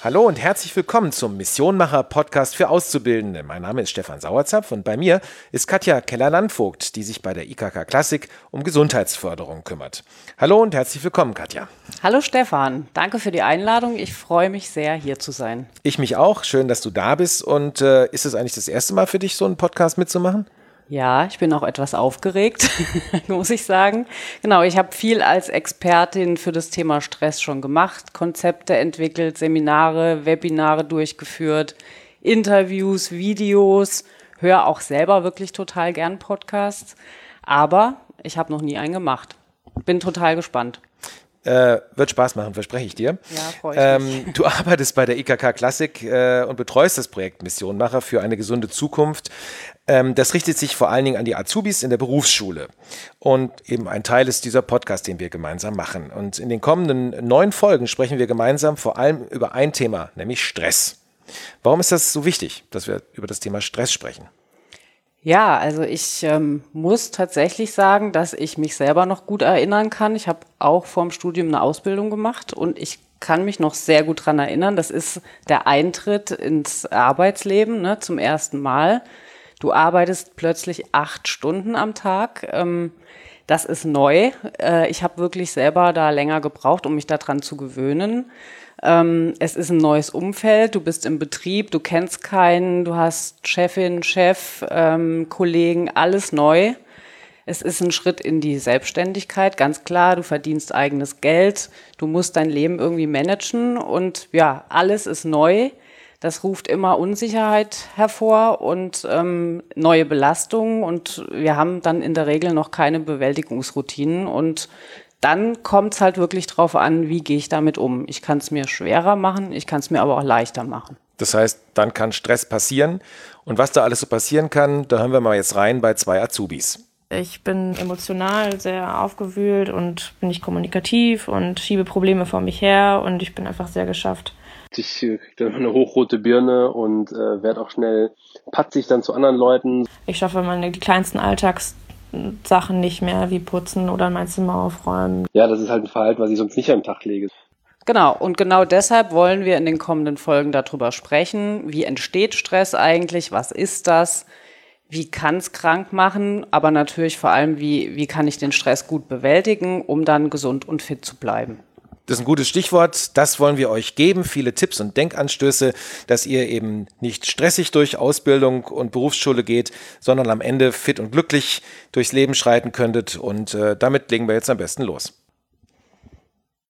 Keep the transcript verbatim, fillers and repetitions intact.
Hallo und herzlich willkommen zum Missionmacher-Podcast für Auszubildende. Mein Name ist Stefan Sauerzapf und bei mir ist Katja Keller-Landvogt, die sich bei der I K K Klassik um Gesundheitsförderung kümmert. Hallo und herzlich willkommen, Katja. Hallo Stefan, danke für die Einladung. Ich freue mich sehr, hier zu sein. Ich mich auch. Schön, dass du da bist. Und äh, ist es eigentlich das erste Mal für dich, so einen Podcast mitzumachen? Ja, ich bin auch etwas aufgeregt, muss ich sagen. Genau, ich habe viel als Expertin für das Thema Stress schon gemacht, Konzepte entwickelt, Seminare, Webinare durchgeführt, Interviews, Videos, höre auch selber wirklich total gern Podcasts, aber ich habe noch nie einen gemacht. Bin total gespannt. Äh, wird Spaß machen, verspreche ich dir. Ja, freue ich ähm, mich. Du arbeitest bei der I K K Klassik äh, und betreust das Projekt Missionmacher für eine gesunde Zukunft. Ähm, das richtet sich vor allen Dingen an die Azubis in der Berufsschule. Und eben ein Teil ist dieser Podcast, den wir gemeinsam machen. Und in den kommenden neun Folgen sprechen wir gemeinsam vor allem über ein Thema, nämlich Stress. Warum ist das so wichtig, dass wir über das Thema Stress sprechen? Ja, also ich ähm, muss tatsächlich sagen, dass ich mich selber noch gut erinnern kann. Ich habe auch vorm Studium eine Ausbildung gemacht und ich kann mich noch sehr gut dran erinnern. Das ist der Eintritt ins Arbeitsleben, ne, zum ersten Mal. Du arbeitest plötzlich acht Stunden am Tag. Ähm, das ist neu. Äh, ich habe wirklich selber da länger gebraucht, um mich daran zu gewöhnen. Ähm, es ist ein neues Umfeld, du bist im Betrieb, du kennst keinen, du hast Chefin, Chef, ähm, Kollegen, alles neu. Es ist ein Schritt in die Selbstständigkeit, ganz klar, du verdienst eigenes Geld, du musst dein Leben irgendwie managen und ja, alles ist neu. Das ruft immer Unsicherheit hervor und ähm, neue Belastungen und wir haben dann in der Regel noch keine Bewältigungsroutinen und dann kommt es halt wirklich drauf an, wie gehe ich damit um. Ich kann es mir schwerer machen, ich kann es mir aber auch leichter machen. Das heißt, dann kann Stress passieren. Und was da alles so passieren kann, da hören wir mal jetzt rein bei zwei Azubis. Ich bin emotional sehr aufgewühlt und bin nicht kommunikativ und schiebe Probleme vor mich her und ich bin einfach sehr geschafft. Ich kriege dann eine hochrote Birne und äh, werde auch schnell patzig dann zu anderen Leuten. Ich schaffe meine die kleinsten Alltags Sachen nicht mehr, wie putzen oder mein Zimmer aufräumen. Ja, das ist halt ein Verhalten, was ich sonst nicht am Tag lege. Genau, und genau deshalb wollen wir in den kommenden Folgen darüber sprechen, wie entsteht Stress eigentlich, was ist das, wie kann es krank machen, aber natürlich vor allem, wie, wie kann ich den Stress gut bewältigen, um dann gesund und fit zu bleiben. Das ist ein gutes Stichwort, das wollen wir euch geben, viele Tipps und Denkanstöße, dass ihr eben nicht stressig durch Ausbildung und Berufsschule geht, sondern am Ende fit und glücklich durchs Leben schreiten könntet und äh, damit legen wir jetzt am besten los.